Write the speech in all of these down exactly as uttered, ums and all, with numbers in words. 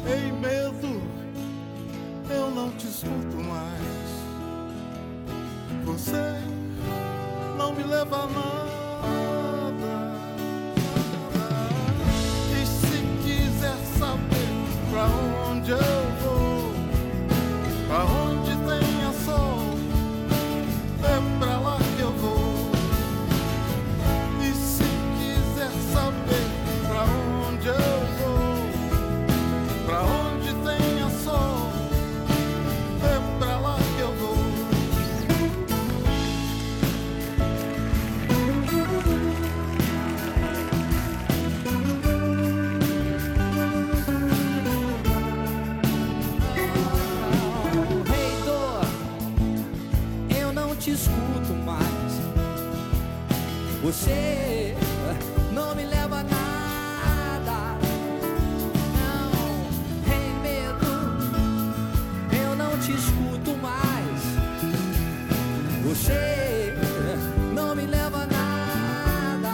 Ei, medo, eu não te escuto mais. Você não me leva a nada. E se quiser saber pra onde eu vou, pra onde tenha sol, é pra lá que eu vou. E se quiser saber pra onde eu vou, pra onde tenha sol, é pra lá que eu vou. Rei dor, eu não te escuto mais. Você não me leva a nada. Não, rei medo, eu não te escuto mais. Você não me leva a nada.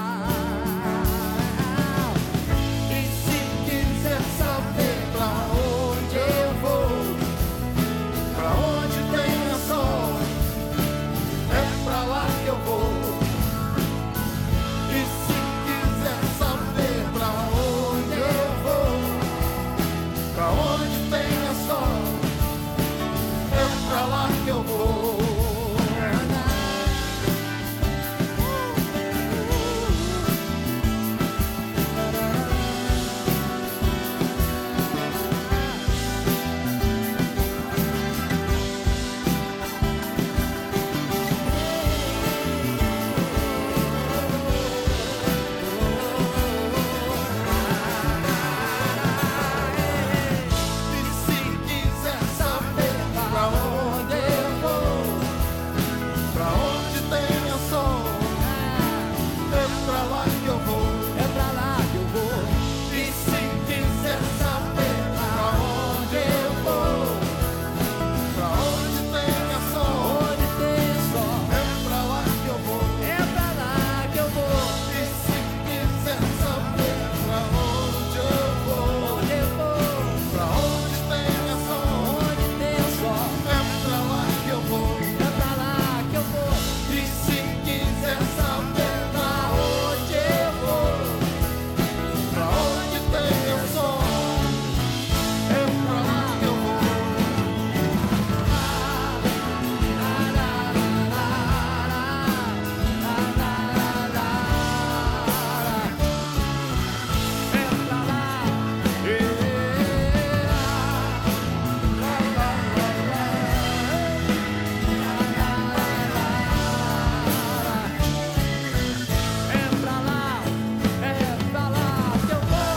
E se quiser saber pra onde eu vou, pra onde tenha sol, é pra lá que eu vou. E se quiser saber pra onde eu vou, pra onde tenha sol, é pra lá que eu vou. E se quiser saber pra onde eu vou, pra onde tenha sol, é pra lá que eu vou. É pra lá que eu vou. E se quiser saber pra onde eu vou, pra onde tenha sol, Onde tem sol, é pra lá que eu vou. é pra lá que eu vou. E se quiser saber pra onde eu vou, Onde eu vou, pra onde tenha sol, onde tem sol, é pra lá que eu vou. é pra lá que eu vou. E se quiser saber pra onde eu vou, pra onde tenha sol, é pra lá que eu vou. É pra lá, é pra lá que eu vou.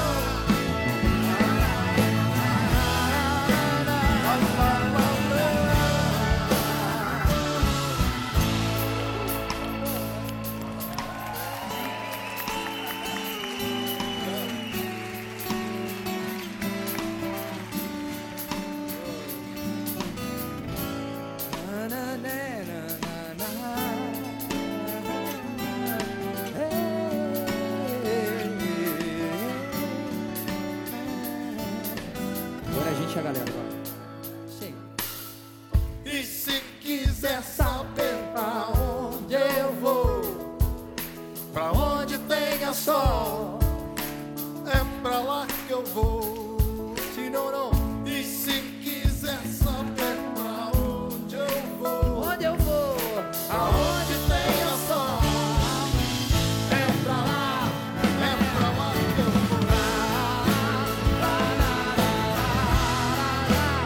Agora a gente, a galera, agora. Sim. E se quiser saber pra onde eu vou, pra onde tenha sol, é pra lá que eu vou. Se não, não. E se quiser saber pra onde eu vou, Onde eu vou? aonde tenha sol, é pra lá, é pra lá que eu vou.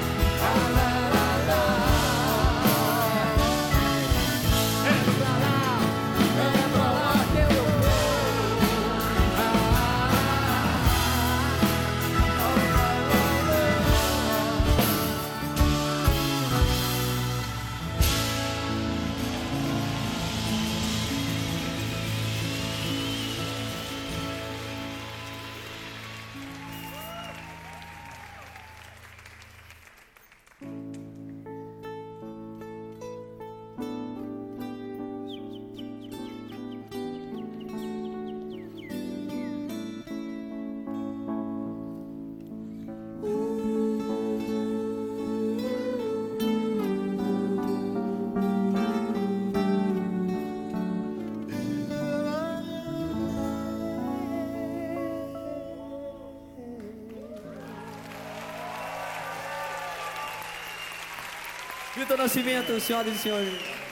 Vitor Nascimento, senhoras e senhores.